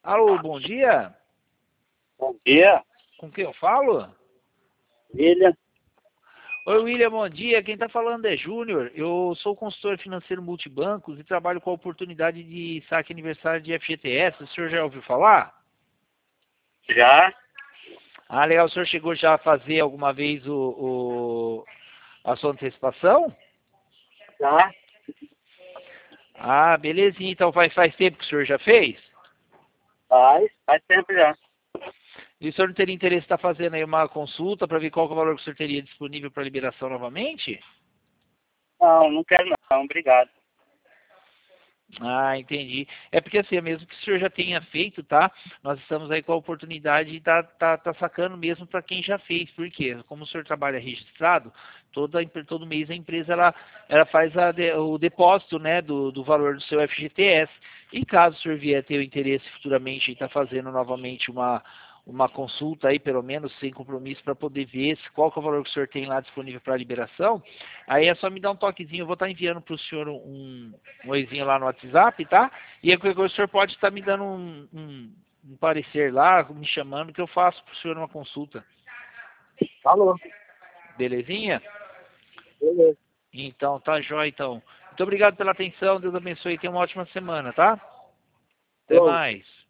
Alô, bom dia. Bom dia, Com quem eu falo? William. Oi, William, bom dia. Quem está falando é Júnior. Eu sou consultor financeiro multibancos e trabalho com a oportunidade de saque aniversário de FGTS. O senhor já ouviu falar? Já? Ah, legal. O senhor chegou já a fazer alguma vez a sua antecipação? Já? Ah, belezinha. Então faz tempo que o senhor já fez? Faz tempo já. E o senhor não teria interesse em estar fazendo aí uma consulta para ver qual que é o valor que o senhor teria disponível para liberação novamente? Não, não quero não, obrigado. Ah, entendi. É porque assim, mesmo que o senhor já tenha feito, tá? Nós estamos aí com a oportunidade de tá sacando mesmo para quem já fez. Por quê? Como o senhor trabalha registrado, todo mês a empresa ela faz o depósito, né, do valor do seu FGTS. E caso o senhor vier ter o interesse futuramente em estar fazendo novamente uma consulta aí, pelo menos, sem compromisso, para poder ver qual que é o valor que o senhor tem lá disponível para liberação, aí é só me dar um toquezinho, eu vou estar enviando para o senhor um oizinho lá no WhatsApp, tá? E aí qualquer coisa o senhor pode estar me dando um parecer lá, me chamando, que eu faço para o senhor uma consulta. Falou. Belezinha? Beleza. Então, tá jóia, então. Muito obrigado pela atenção, Deus abençoe e tenha uma ótima semana, tá? Até Falou. mais.